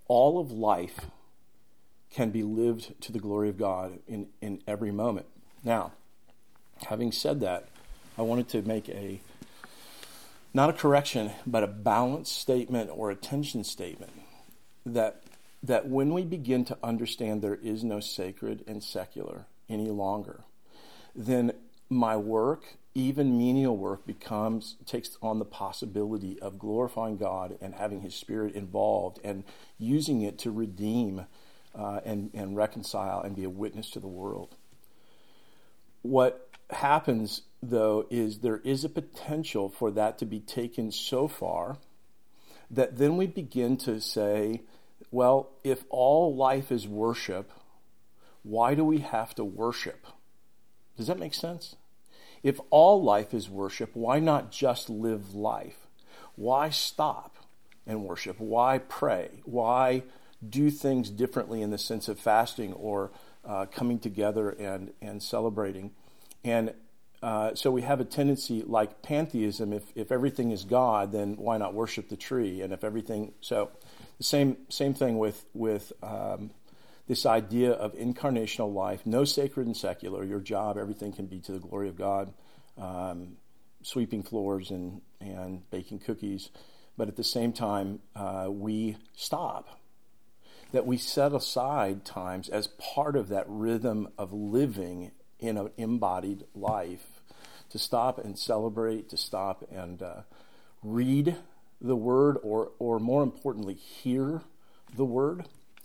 all of life can be lived to the glory of God in every moment. Now, having said that, I wanted to make not a correction, but a balanced statement or a tension statement that when we begin to understand there is no sacred and secular any longer, then my work, even menial work, takes on the possibility of glorifying God and having His Spirit involved and using it to redeem and reconcile and be a witness to the world. What happens, though, is there is a potential for that to be taken so far that then we begin to say, well, if all life is worship, why do we have to worship? Does that make sense? If all life is worship, why not just live life? Why stop and worship? Why pray? Why do things differently in the sense of fasting or coming together and celebrating? And so we have a tendency, like pantheism, if everything is God, then why not worship the tree? And if everything, so the same thing with this idea of incarnational life, no sacred and secular. Your job, everything can be to the glory of God, sweeping floors and baking cookies. But at the same time, we stop. That we set aside times as part of that rhythm of living in an embodied life to stop and celebrate, to stop and read the Word, or more importantly, hear the Word.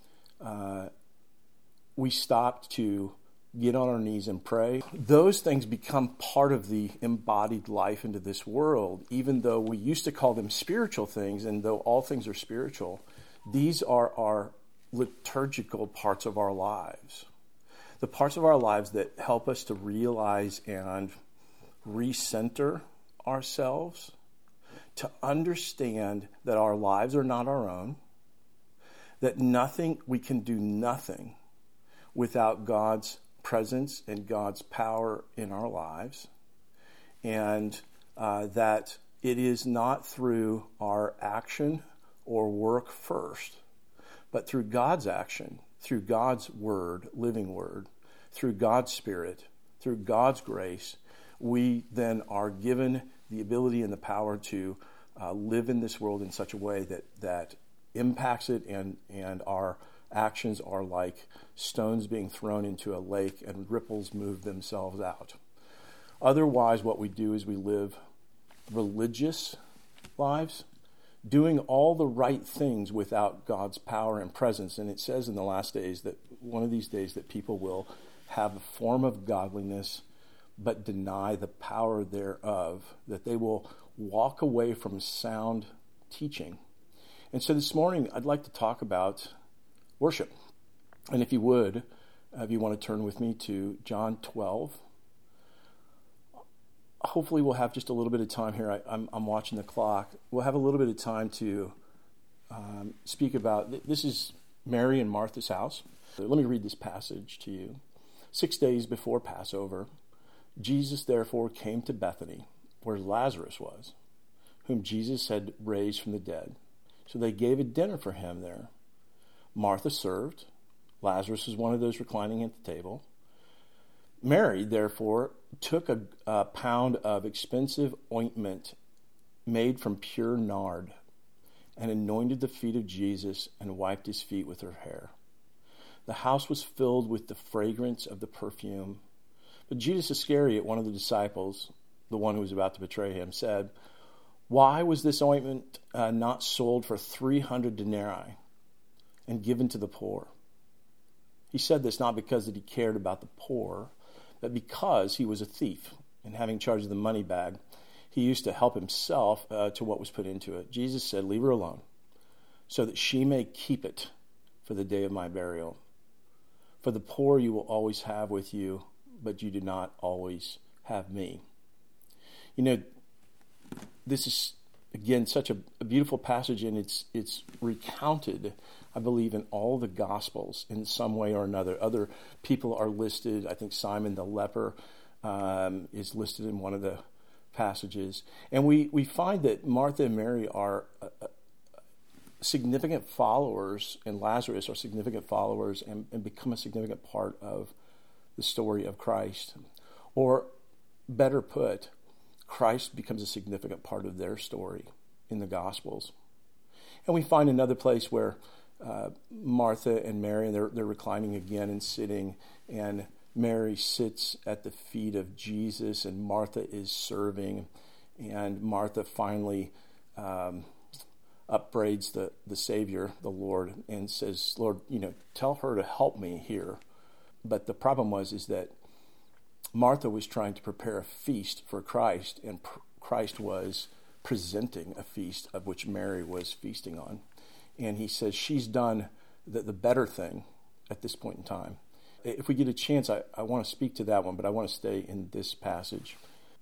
We stop to get on our knees and pray. Those things become part of the embodied life into this world, even though we used to call them spiritual things, and though all things are spiritual, these are our liturgical parts of our lives. The parts of our lives that help us to realize and recenter ourselves, to understand that our lives are not our own, that we can do nothing without God's presence and God's power in our lives, and that it is not through our action or work first, but through God's action, through God's Word, living Word, through God's Spirit, through God's grace, we then are given the ability and the power to live in this world in such a way that impacts it, and our actions are like stones being thrown into a lake and ripples move themselves out. Otherwise, what we do is we live religious lives, doing all the right things without God's power and presence. And it says in the last days that one of these days that people will have a form of godliness but deny the power thereof, that they will walk away from sound teaching. And so this morning I'd like to talk about worship. And if you would, if you want to turn with me to John 12. Hopefully we'll have just a little bit of time here. I'm watching the clock. We'll have a little bit of time to speak about, this is Mary and Martha's house. So let me read this passage to you. 6 days before Passover, Jesus therefore came to Bethany, where Lazarus was, whom Jesus had raised from the dead. So they gave a dinner for him there. Martha served. Lazarus was one of those reclining at the table. Mary, therefore, took a pound of expensive ointment made from pure nard and anointed the feet of Jesus and wiped his feet with her hair. The house was filled with the fragrance of the perfume. But Judas Iscariot, one of the disciples, the one who was about to betray him, said, "Why was this ointment not sold for 300 denarii and given to the poor?" He said this not because that he cared about the poor, but because he was a thief, and having charge of the money bag, he used to help himself to what was put into it. Jesus said, "Leave her alone, so that she may keep it for the day of my burial. For the poor you will always have with you, but you do not always have me." You know, this is, again, such a beautiful passage, and it's recounted, I believe, in all the Gospels in some way or another. Other people are listed. I think Simon the leper is listed in one of the passages. And we find that Martha and Mary are significant followers, and Lazarus are significant followers and become a significant part of the story of Christ. Or better put, Christ becomes a significant part of their story in the Gospels. And we find another place where Martha and Mary, and they're reclining again and sitting, and Mary sits at the feet of Jesus, and Martha is serving, and Martha finally upbraids the Savior, the Lord, and says, Lord, tell her to help me here. But the problem is that Martha was trying to prepare a feast for Christ, and Christ was presenting a feast of which Mary was feasting on. And he says she's done the better thing at this point in time. If we get a chance, I want to speak to that one, but I want to stay in this passage.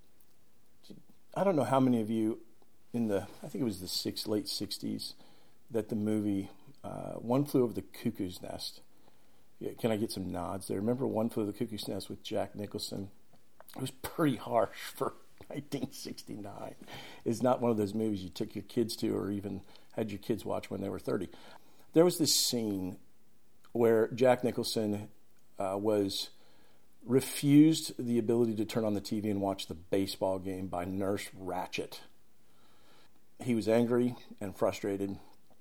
I don't know how many of you I think it was the late 60s, that the movie One Flew Over the Cuckoo's Nest. Yeah, can I get some nods there? Remember One Flew Over the Cuckoo's Nest with Jack Nicholson? It was pretty harsh for 1969. It's not one of those movies you took your kids to or even had your kids watch when they were 30. There was this scene where Jack Nicholson was refused the ability to turn on the TV and watch the baseball game by Nurse Ratched. He was angry and frustrated.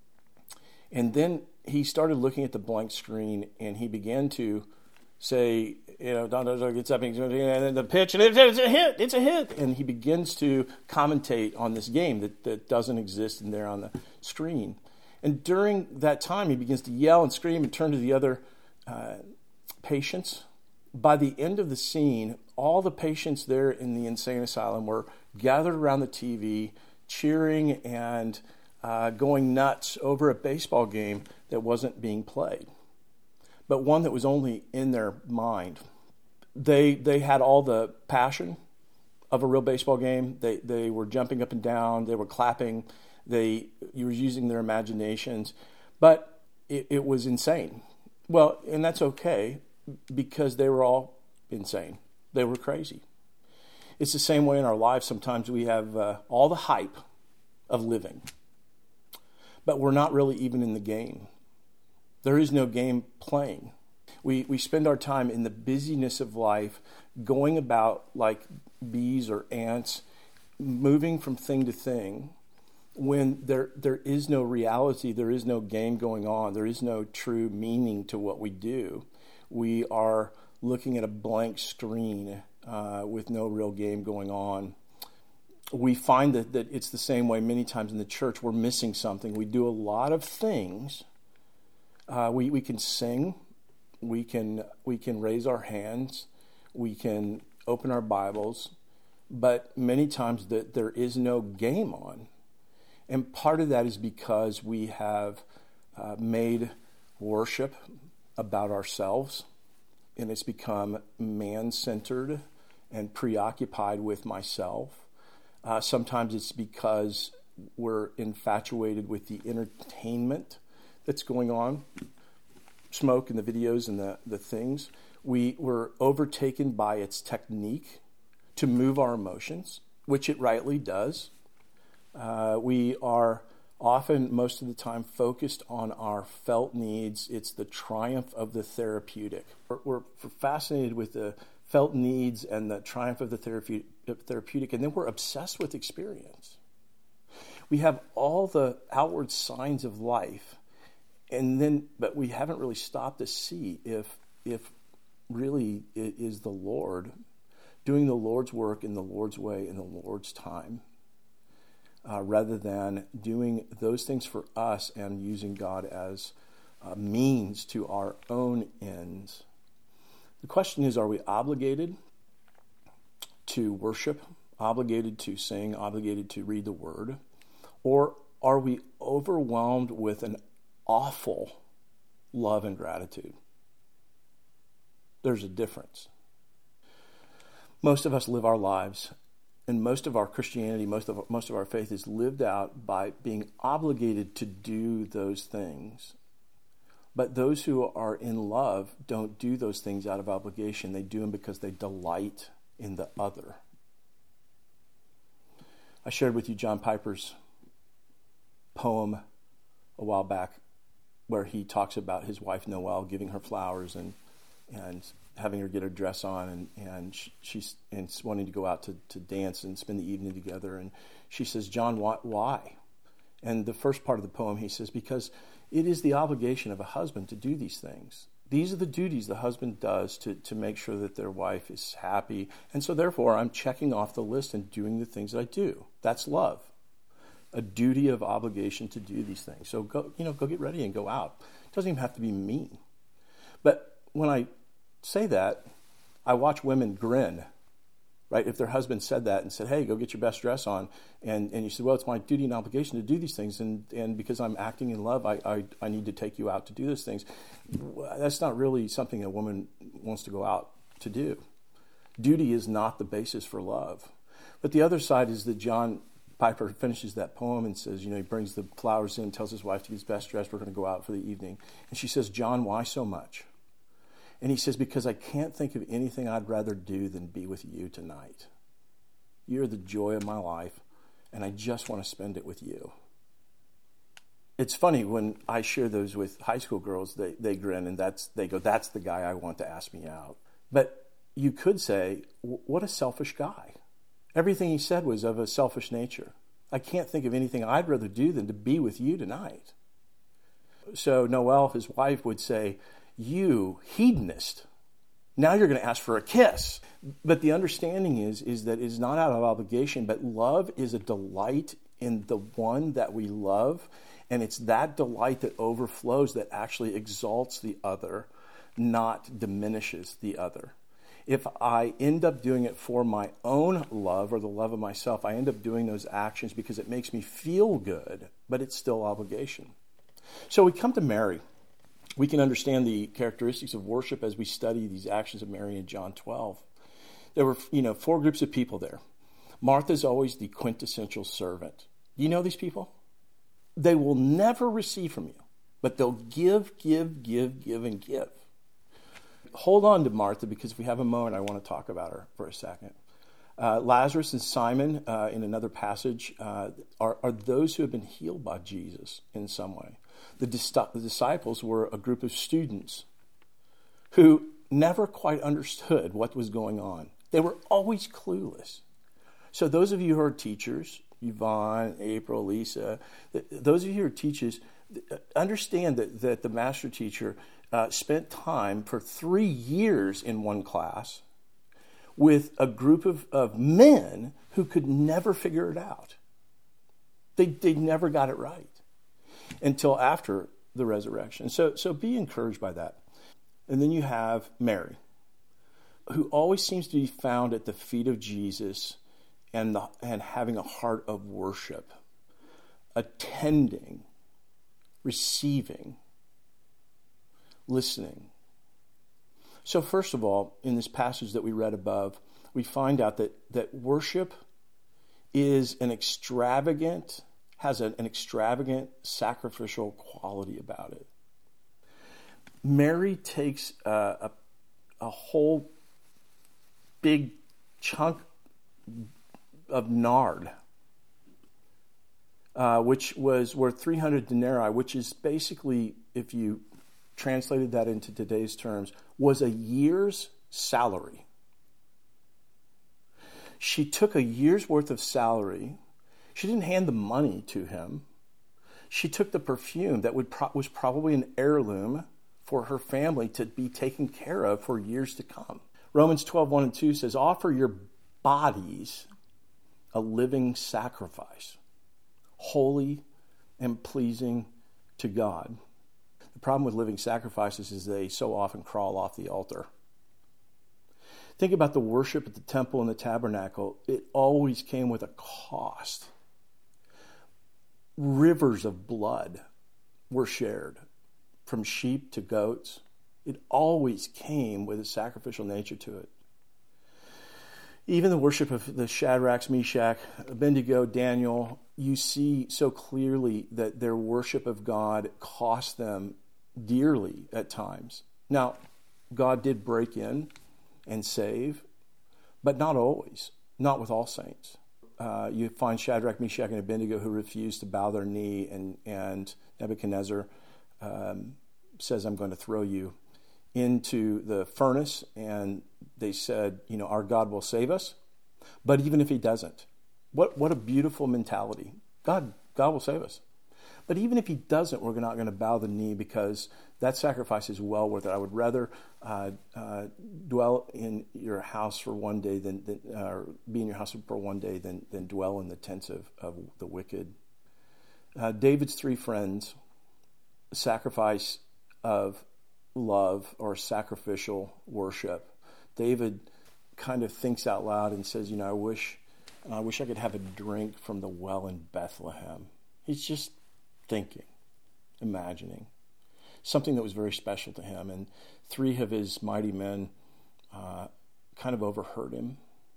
And then he started looking at the blank screen, and he began to say, Don gets up and then the pitch, and it's a hit. And he begins to commentate on this game that doesn't exist in there on the screen. And during that time, he begins to yell and scream and turn to the other patients. By the end of the scene, all the patients there in the insane asylum were gathered around the TV, cheering and going nuts over a baseball game that wasn't being played, but one that was only in their mind. They had all the passion of a real baseball game. They were jumping up and down. They were clapping. You were using their imaginations, but it was insane. Well, and that's okay because they were all insane. They were crazy. It's the same way in our lives. Sometimes we have all the hype of living, but we're not really even in the game. There is no game playing. We spend our time in the busyness of life, going about like bees or ants, moving from thing to thing, when there is no reality, there is no game going on, there is no true meaning to what we do. We are looking at a blank screen with no real game going on. We find that it's the same way many times in the church. We're missing something. We do a lot of things. We can sing. We can raise our hands. We can open our Bibles. But many times that there is no game on. And part of that is because we have made worship about ourselves, and it's become man-centered and preoccupied with myself. Sometimes it's because we're infatuated with the entertainment that's going on, smoke and the videos and the things. We were overtaken by its technique to move our emotions, which it rightly does. We are often, most of the time, focused on our felt needs. It's the triumph of the therapeutic. We're fascinated with the felt needs and the triumph of the therapeutic, and then we're obsessed with experience. We have all the outward signs of life, but we haven't really stopped to see if really it is the Lord doing the Lord's work in the Lord's way in the Lord's time. Rather than doing those things for us and using God as a means to our own ends. The question is, are we obligated to worship, obligated to sing, obligated to read the Word? Or are we overwhelmed with an awful love and gratitude? There's a difference. Most of us live our lives, and most of our Christianity, most of our faith is lived out by being obligated to do those things. But those who are in love don't do those things out of obligation. They do them because they delight in the other. I shared with you John Piper's poem a while back where he talks about his wife Noelle giving her flowers and having her get her dress on, and she's wanting to go out to dance and spend the evening together. And she says, John, why? And the first part of the poem, he says, because it is the obligation of a husband to do these things. These are the duties the husband does to make sure that their wife is happy. And so therefore, I'm checking off the list and doing the things that I do. That's love. A duty of obligation to do these things. So go get ready and go out. It doesn't even have to be mean. But when I say that, I watch women grin, right? If their husband said that and said, hey, go get your best dress on, and you said, well, it's my duty and obligation to do these things, and because I'm acting in love, I need to take you out to do those things. That's not really something a woman wants to go out to do. Duty is not the basis for love. But the other side is that John Piper finishes that poem and says, he brings the flowers in, tells his wife to get his best dress, we're going to go out for the evening. And she says, John, why so much? And he says, because I can't think of anything I'd rather do than be with you tonight. You're the joy of my life, and I just want to spend it with you. It's funny, when I share those with high school girls, they grin, and they go, that's the guy I want to ask me out. But you could say, what a selfish guy. Everything he said was of a selfish nature. I can't think of anything I'd rather do than to be with you tonight. So Noelle, his wife, would say, you hedonist, now you're going to ask for a kiss. But the understanding is that it's not out of obligation, but love is a delight in the one that we love. And it's that delight that overflows that actually exalts the other, not diminishes the other. If I end up doing it for my own love or the love of myself, I end up doing those actions because it makes me feel good, but it's still obligation. So we come to Mary. We can understand the characteristics of worship as we study these actions of Mary in John 12. There were, 4 groups of people there. Martha's always the quintessential servant. You know these people? They will never receive from you, but they'll give, and give. Hold on to Martha, because if we have a moment, I want to talk about her for a second. Lazarus and Simon, in another passage, are those who have been healed by Jesus in some way. The disciples were a group of students who never quite understood what was going on. They were always clueless. So those of you who are teachers, Yvonne, April, Lisa, those of you who are teachers, understand that the master teacher spent time for 3 years in one class with a group of men who could never figure it out. They never got it right until after the resurrection. So be encouraged by that. And then you have Mary, who always seems to be found at the feet of Jesus and having a heart of worship, attending, receiving, listening. So first of all, in this passage that we read above, we find out that worship is has an extravagant sacrificial quality about it. Mary takes a whole big chunk of nard, which was worth 300 denarii, which is basically, if you translated that into today's terms, was a year's salary. She took a year's worth of salary. She didn't hand the money to him. She took the perfume that was probably an heirloom for her family to be taken care of for years to come. Romans 12:1 and 2 says, offer your bodies a living sacrifice, holy and pleasing to God. The problem with living sacrifices is they so often crawl off the altar. Think about the worship at the temple and the tabernacle. It always came with a cost. Rivers of blood were shared, from sheep to goats. It always came with a sacrificial nature to it. Even the worship of the Shadrach, Meshach, Abednego, Daniel, you see so clearly that their worship of God cost them dearly at times. Now, God did break in and save, but not always, not with all saints. You find Shadrach, Meshach, and Abednego who refused to bow their knee and Nebuchadnezzar says, I'm going to throw you into the furnace. And they said, our God will save us. But even if he doesn't, what a beautiful mentality. God will save us. But even if he doesn't, we're not going to bow the knee, because that sacrifice is well worth it. I would rather dwell in your house for one day or be in your house for one day than dwell in the tents of the wicked. David's three friends, sacrifice of love or sacrificial worship. David kind of thinks out loud and says, I wish I could have a drink from the well in Bethlehem. He's just thinking, imagining something that was very special to him. And three of his mighty men kind of overheard him.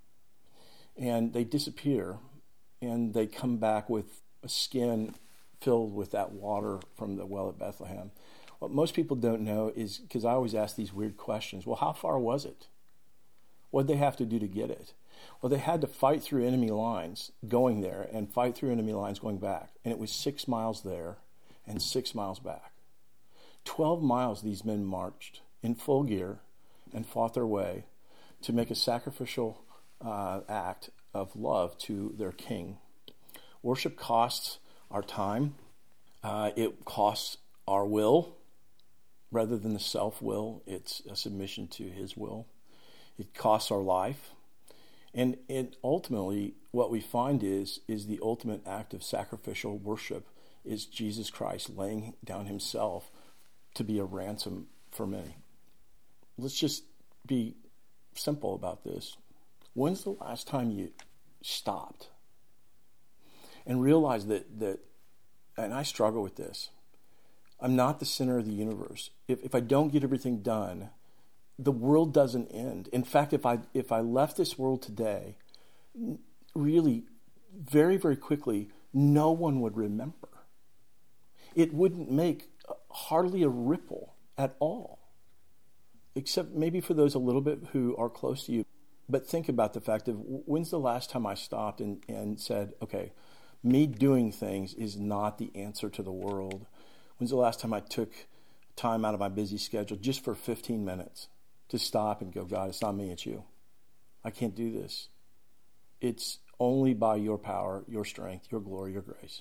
And they disappear, and they come back with a skin filled with that water from the well at Bethlehem. What most people don't know is, because I always ask these weird questions, well, how far was it? What did they have to do to get it? Well, they had to fight through enemy lines going there and fight through enemy lines going back. And it was 6 miles there and 6 miles back. 12 miles these men marched in full gear and fought their way to make a sacrificial act of love to their king. Worship costs our time. It costs our will. Rather than the self-will, it's a submission to his will. It costs our life. And ultimately, what we find is the ultimate act of sacrificial worship is Jesus Christ laying down himself to be a ransom for many. Let's just be simple about this. When's the last time you stopped and realized that, and I struggle with this, I'm not the center of the universe. If I don't get everything done, the world doesn't end. In fact, if I left this world today, really, very, very quickly, no one would remember. It wouldn't make hardly a ripple at all, except maybe for those a little bit who are close to you. But think about the fact of, when's the last time I stopped and said, okay, me doing things is not the answer to the world. When's the last time I took time out of my busy schedule just for 15 minutes to stop and go, God, it's not me, it's you. I can't do this. It's only by your power, your strength, your glory, your grace.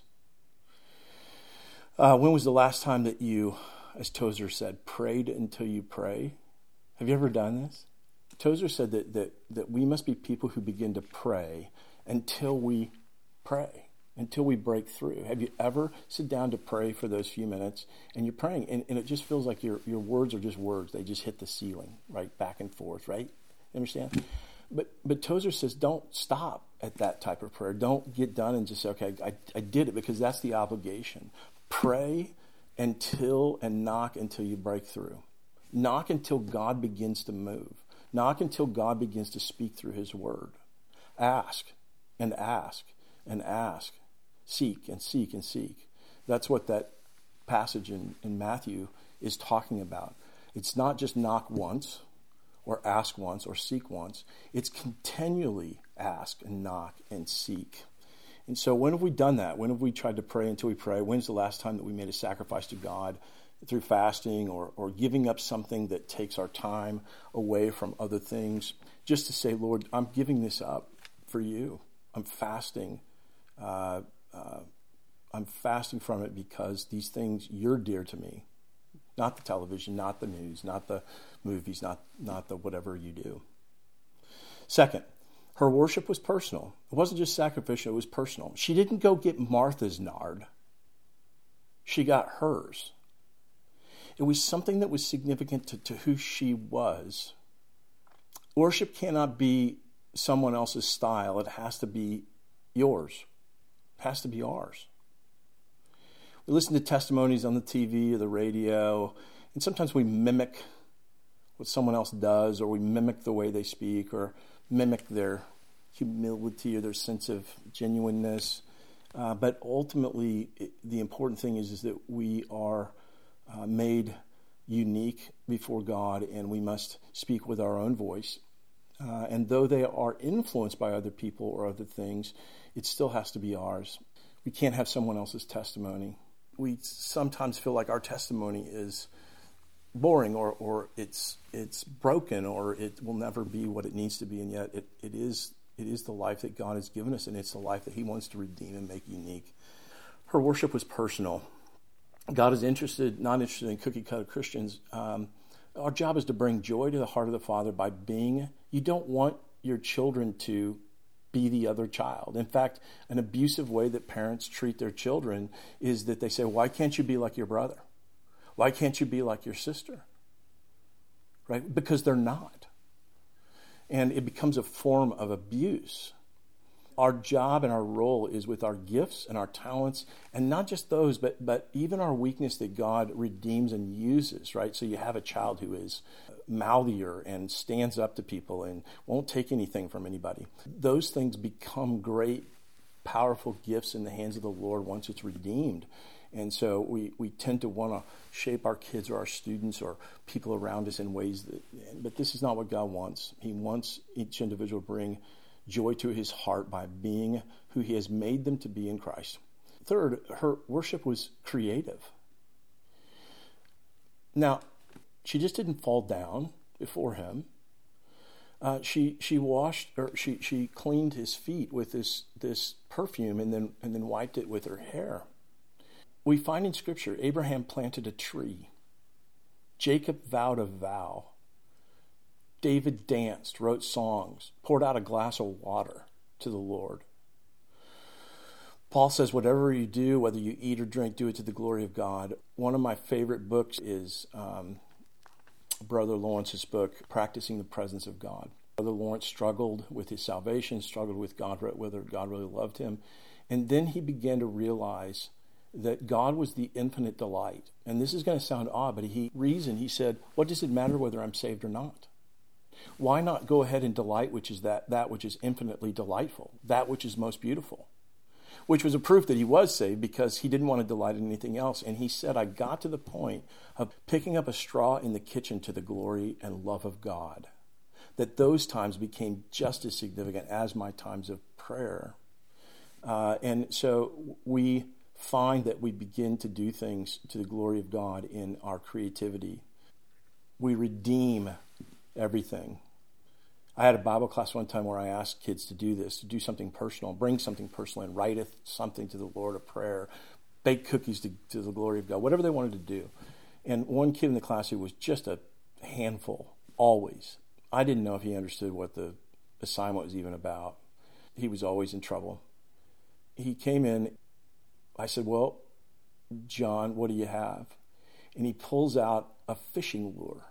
When was the last time that you, as Tozer said, prayed until you pray? Have you ever done this? Tozer said that we must be people who begin to pray until we pray, until we break through. Have you ever sit down to pray for those few minutes and you're praying and it just feels like your words are just words. They just hit the ceiling, right? Back and forth, right? You understand? But Tozer says don't stop at that type of prayer. Don't get done and just say, okay, I did it, because that's the obligation. Pray until and knock until you break through. Knock until God begins to move. Knock until God begins to speak through his word. Ask and ask and ask. Seek and seek and seek. That's what that passage in Matthew is talking about. It's not just knock once or ask once or seek once. It's continually ask and knock and seek. And so when have we done that? When have we tried to pray until we pray? When's the last time that we made a sacrifice to God through fasting or giving up something that takes our time away from other things, just to say, Lord, I'm giving this up for you. I'm fasting. I'm fasting from it because these things, you're dear to me. Not the television, not the news, not the movies, not the whatever you do. Second, her worship was personal. It wasn't just sacrificial, it was personal. She didn't go get Martha's nard. She got hers. It was something that was significant to who she was. Worship cannot be someone else's style. It has to be yours. It has to be ours. We listen to testimonies on the TV or the radio, and sometimes we mimic what someone else does, or we mimic the way they speak, or mimic their humility or their sense of genuineness. But ultimately, the important thing is that we are made unique before God, and we must speak with our own voice. And though they are influenced by other people or other things, it still has to be ours. We can't have someone else's testimony. we sometimes feel like our testimony is boring, or it's broken, or it will never be what it needs to be, and yet it is the life that God has given us, and it's the life that he wants to redeem and make unique. Her worship was personal. God is not interested in cookie-cutter Christians. Our job is to bring joy to the heart of the Father by being. You don't want your children to be the other child. In fact, an abusive way that parents treat their children is that they say, why can't you be like your brother? Why can't you be like your sister? Right? Because they're not. And it becomes a form of abuse. Our job and our role is with our gifts and our talents, and not just those, but even our weakness that God redeems and uses, right? So you have a child who is mouthier and stands up to people and won't take anything from anybody. Those things become great, powerful gifts in the hands of the Lord once it's redeemed. And so we tend to want to shape our kids or our students or people around us in ways but this is not what God wants. He wants each individual to bring joy to his heart by being who he has made them to be in Christ. Third, her worship was creative. Now, she just didn't fall down before him. She cleaned his feet with this perfume and then wiped it with her hair. We find in Scripture, Abraham planted a tree. Jacob vowed a vow. David danced, wrote songs, poured out a glass of water to the Lord. Paul says, whatever you do, whether you eat or drink, do it to the glory of God. One of my favorite books is Brother Lawrence's book, Practicing the Presence of God. Brother Lawrence struggled with his salvation, struggled with God, whether God really loved him. And then he began to realize that God was the infinite delight. And this is going to sound odd, but he said, what does it matter whether I'm saved or not? Why not go ahead and delight, which is that which is infinitely delightful, that which is most beautiful, which was a proof that he was saved because he didn't want to delight in anything else. And he said, I got to the point of picking up a straw in the kitchen to the glory and love of God, that those times became just as significant as my times of prayer. And so we find that we begin to do things to the glory of God in our creativity. We redeem everything. I had a Bible class one time where I asked kids to do this, to do something personal, bring something personal and write something to the Lord, a prayer, bake cookies to the glory of God, whatever they wanted to do. And one kid in the class who was just a handful, always. I didn't know if he understood what the assignment was even about. He was always in trouble. He came in. I said, well, John, what do you have? And he pulls out a fishing lure.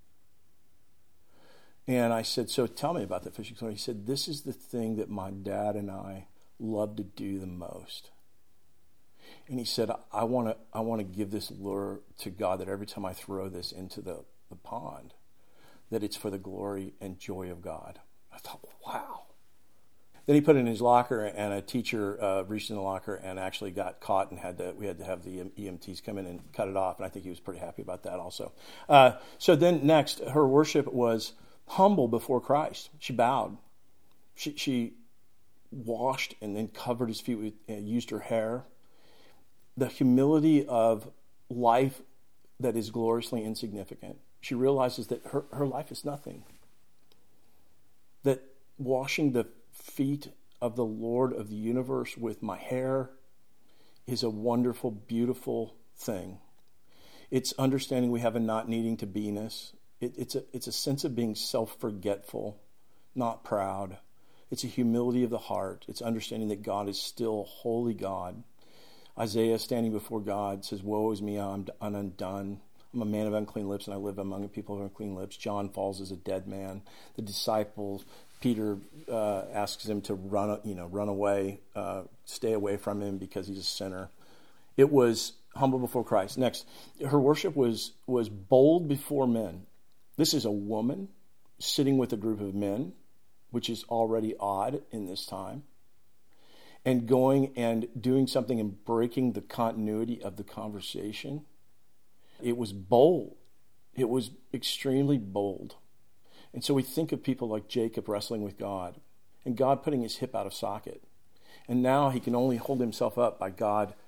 And I said, so tell me about the fishing lure. He said, this is the thing that my dad and I love to do the most. And he said, I want to give this lure to God, that every time I throw this into the pond, that it's for the glory and joy of God. I thought, wow. Then he put it in his locker, and a teacher reached in the locker and actually got caught, and we had to have the EMTs come in and cut it off. And I think he was pretty happy about that also. So then next, her worship was humble before Christ. She bowed. She washed and then covered his feet with, used her hair. The humility of life that is gloriously insignificant. She realizes that her life is nothing. That washing the feet of the Lord of the universe with my hair is a wonderful, beautiful thing. It's understanding we have a not needing to be-ness. It's a sense of being self-forgetful, not proud. It's a humility of the heart. It's understanding that God is still holy God. Isaiah, standing before God, says, woe is me, I'm undone. I'm a man of unclean lips, and I live among a people of unclean lips. John falls as a dead man. The disciples, Peter asks him to run away, stay away from him because he's a sinner. It was humble before Christ. Next, her worship was bold before men. This is a woman sitting with a group of men, which is already odd in this time, and going and doing something and breaking the continuity of the conversation. It was bold. It was extremely bold. And so we think of people like Jacob wrestling with God, and God putting his hip out of socket. And now he can only hold himself up by God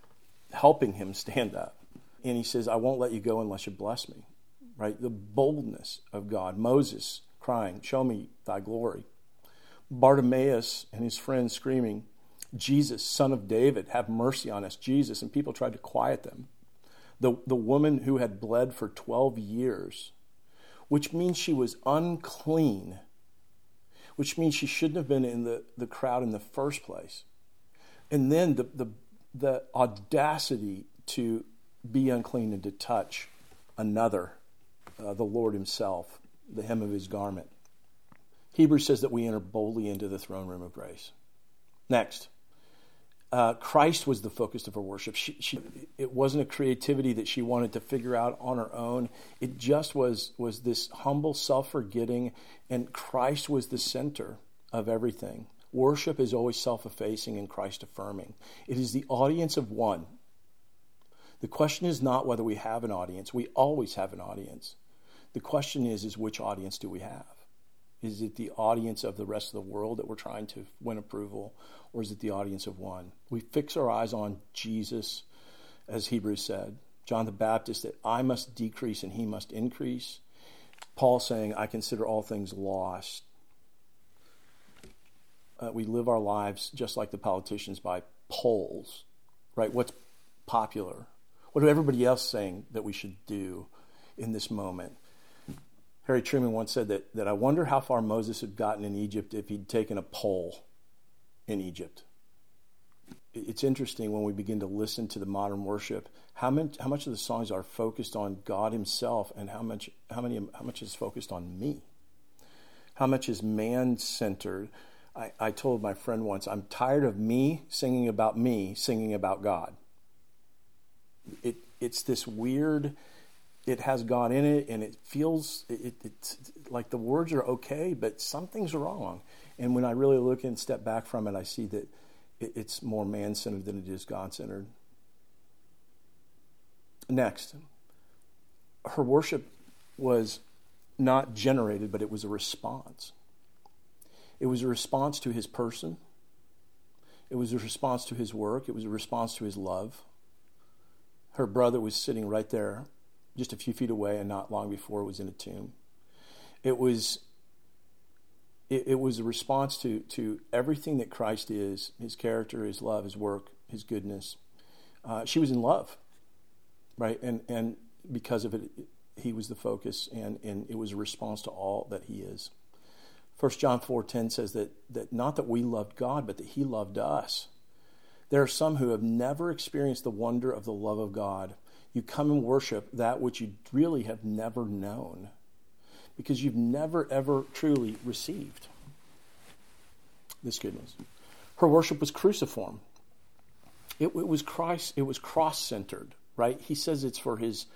helping him stand up. And he says, I won't let you go unless you bless me. Right? The boldness of God. Moses crying, show me thy glory. Bartimaeus and his friends screaming, Jesus, son of David, have mercy on us, Jesus. And people tried to quiet them. The woman who had bled for 12 years, which means she was unclean, which means she shouldn't have been in the crowd in the first place. And then the audacity to be unclean and to touch another, the Lord himself, the hem of his garment. Hebrews says that we enter boldly into the throne room of grace. Next, Christ was the focus of her worship. It wasn't a creativity that she wanted to figure out on her own. It just was this humble self-forgetting, and Christ was the center of everything. Worship is always self-effacing and Christ-affirming. It is the audience of one. The question is not whether we have an audience. We always have an audience. The question is which audience do we have? Is it the audience of the rest of the world that we're trying to win approval, or is it the audience of one? We fix our eyes on Jesus, as Hebrews said. John the Baptist, that I must decrease and he must increase. Paul saying, I consider all things lost. We live our lives just like the politicians by polls, right? What's popular? What are everybody else saying that we should do in this moment? Harry Truman once said that I wonder how far Moses had gotten in Egypt if he'd taken a poll in Egypt. It's interesting when we begin to listen to the modern worship, how much of the songs are focused on God himself, and how much is focused on me? How much is man-centered? I told my friend once, I'm tired of me singing about God. It's this weird. It has God in it, and it feels it's like the words are okay, but something's wrong. And when I really look and step back from it, I see that it's more man-centered than it is God-centered. Next, her worship was not generated, but it was a response. It was a response to his person. It was a response to his work. It was a response to his love. Her brother was sitting right there, just a few feet away, and not long before was in a tomb. It was a response to everything that Christ is, his character, his love, his work, his goodness. She was in love, right? And because of it, he was the focus, and it was a response to all that he is. 1 John 4:10 says that not that we loved God, but that he loved us. There are some who have never experienced the wonder of the love of God. You come and worship that which you really have never known, because you've never, ever truly received this goodness. Her worship was cruciform. It was Christ. It was cross-centered, right? He says it's for his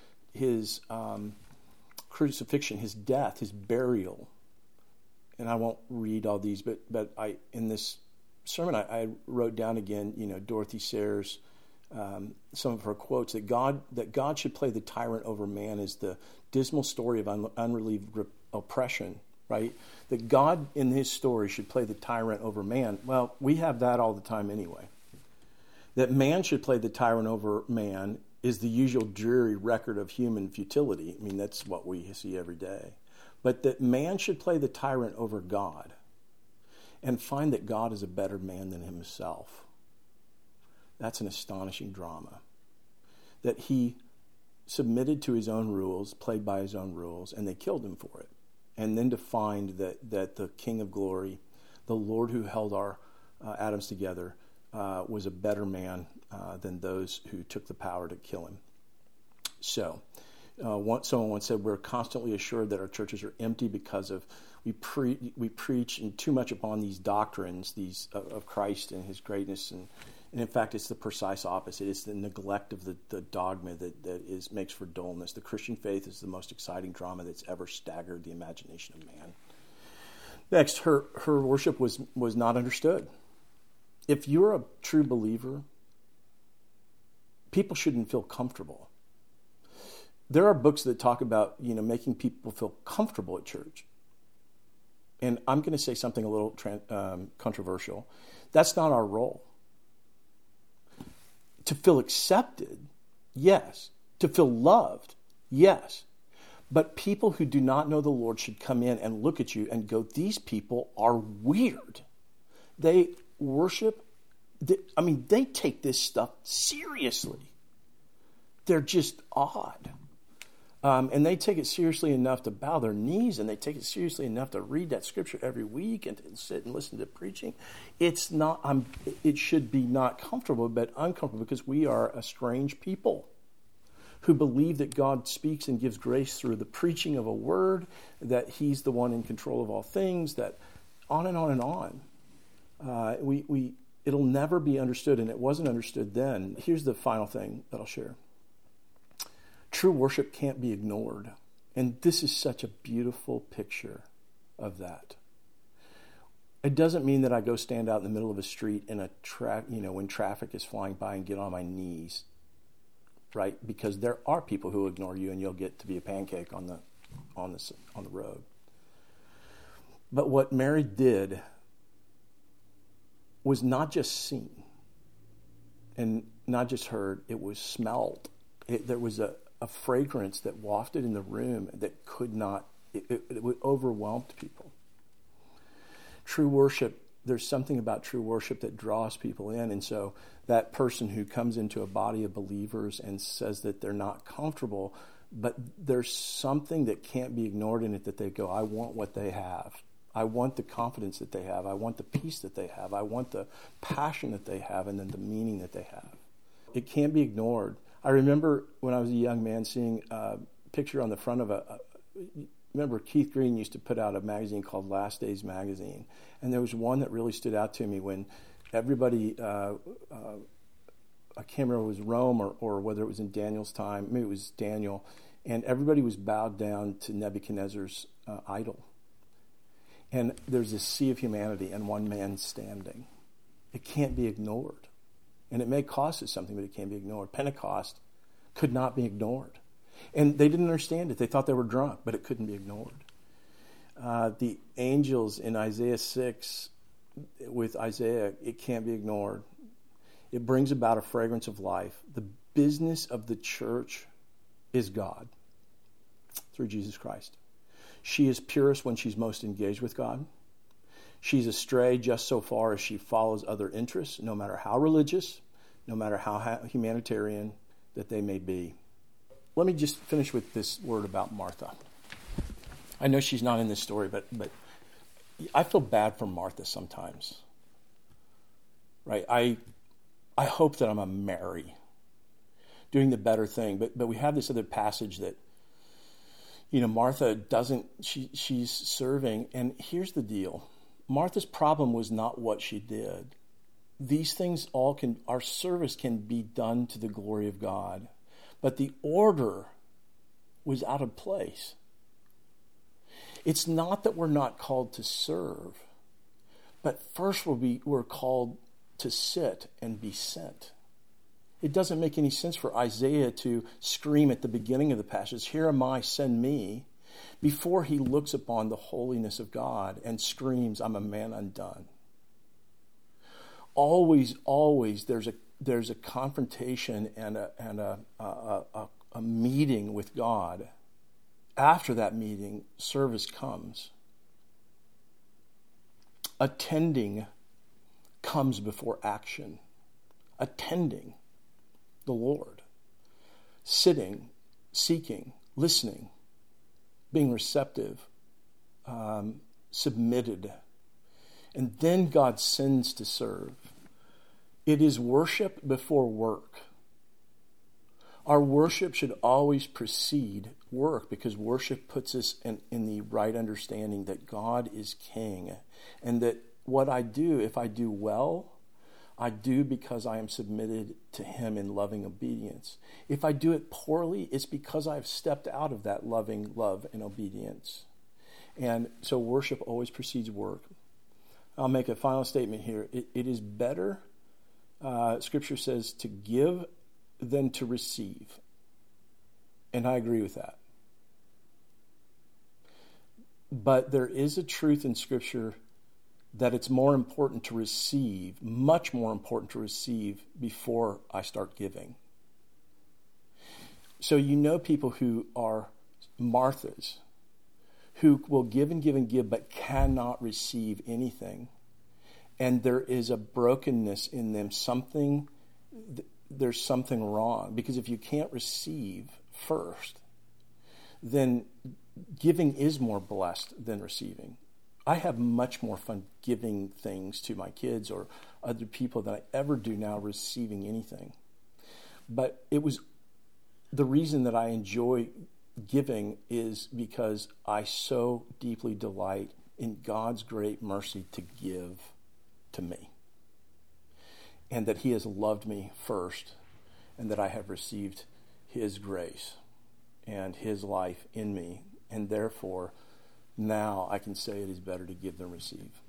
crucifixion, his death, his burial. And I won't read all these, but in this sermon I wrote down again, Dorothy Sayers, some of her quotes, that God should play the tyrant over man is the dismal story of unrelieved oppression, right? That God in his story should play the tyrant over man. Well, we have that all the time anyway. That man should play the tyrant over man is the usual dreary record of human futility. I mean, that's what we see every day. But that man should play the tyrant over God and find that God is a better man than himself. That's an astonishing drama. That he submitted to his own rules, played by his own rules, and they killed him for it. And then to find that the King of Glory, the Lord who held our atoms together, was a better man than those who took the power to kill him. So, someone once said, we're constantly assured that our churches are empty because of we preach and too much upon these doctrines, of Christ and his greatness, and in fact, it's the precise opposite. It's the neglect of the dogma that makes for dullness. The Christian faith is the most exciting drama that's ever staggered the imagination of man. Next, her worship was not understood. If you're a true believer, people shouldn't feel comfortable. There are books that talk about, making people feel comfortable at church. And I'm going to say something a little controversial. That's not our role. To feel accepted, yes. To feel loved, yes. But people who do not know the Lord should come in and look at you and go, these people are weird. They worship, they take this stuff seriously. They're just odd. And they take it seriously enough to bow their knees, and they take it seriously enough to read that scripture every week and to sit and listen to preaching. It's not, it should be not comfortable, but uncomfortable, because we are a strange people who believe that God speaks and gives grace through the preaching of a word, that he's the one in control of all things, that on and on and on. It'll never be understood, and it wasn't understood then. Here's the final thing that I'll share. True worship can't be ignored. And this is such a beautiful picture of that. It doesn't mean that I go stand out in the middle of a street in when traffic is flying by and get on my knees, right? Because there are people who ignore you, and you'll get to be a pancake on the road. But what Mary did was not just seen and not just heard, it was smelled. There was a fragrance that wafted in the room that could not, it overwhelmed people. True worship, there's something about true worship that draws people in. And so that person who comes into a body of believers and says that they're not comfortable, but there's something that can't be ignored in it, that they go, I want what they have. I want the confidence that they have. I want the peace that they have. I want the passion that they have, and then the meaning that they have. It can't be ignored. I remember when I was a young man seeing a picture on the front of remember Keith Green used to put out a magazine called Last Days Magazine. And there was one that really stood out to me when everybody, I can't remember if it was Rome or whether it was in Daniel's time, maybe it was Daniel, and everybody was bowed down to Nebuchadnezzar's idol. And there's this sea of humanity and one man standing. It can't be ignored. And it may cost us something, but it can't be ignored. Pentecost could not be ignored. And they didn't understand it. They thought they were drunk, but it couldn't be ignored. The angels in Isaiah 6 with Isaiah, it can't be ignored. It brings about a fragrance of life. The business of the church is God through Jesus Christ. She is purest when she's most engaged with God. She's astray just so far as she follows other interests, no matter how religious, no matter how humanitarian that they may be. Let me just finish with this word about Martha. I know she's not in this story, but I feel bad for Martha sometimes. Right? I hope that I'm a Mary, doing the better thing. But we have this other passage that, Martha doesn't, she's serving. And here's the deal. Martha's problem was not what she did. These things our service can be done to the glory of God. But the order was out of place. It's not that we're not called to serve, but first we're called to sit and be sent. It doesn't make any sense for Isaiah to scream at the beginning of the passage, "Here am I, send me," before he looks upon the holiness of God and screams, "I'm a man undone." Always, there's a confrontation and a meeting with God. After that meeting, service comes. Attending comes before action. Attending the Lord. Sitting, seeking, listening, being receptive, submitted. And then God sends to serve. It is worship before work. Our worship should always precede work, because worship puts us in the right understanding that God is King, and that what I do, if I do well, I do because I am submitted to Him in loving obedience. If I do it poorly, it's because I've stepped out of that loving love and obedience. And so worship always precedes work. I'll make a final statement here. It is better, Scripture says, to give than to receive. And I agree with that. But there is a truth in Scripture that it's more important to receive, much more important to receive before I start giving. So you know people who are Marthas, who will give and give and give, but cannot receive anything. And there is a brokenness in them, there's something wrong. Because if you can't receive first, then giving is more blessed than receiving. I have much more fun giving things to my kids or other people than I ever do now receiving anything. But it was the reason that I enjoy giving is because I so deeply delight in God's great mercy to give to me. And that he has loved me first, and that I have received his grace and his life in me. And therefore, now I can say it is better to give than receive.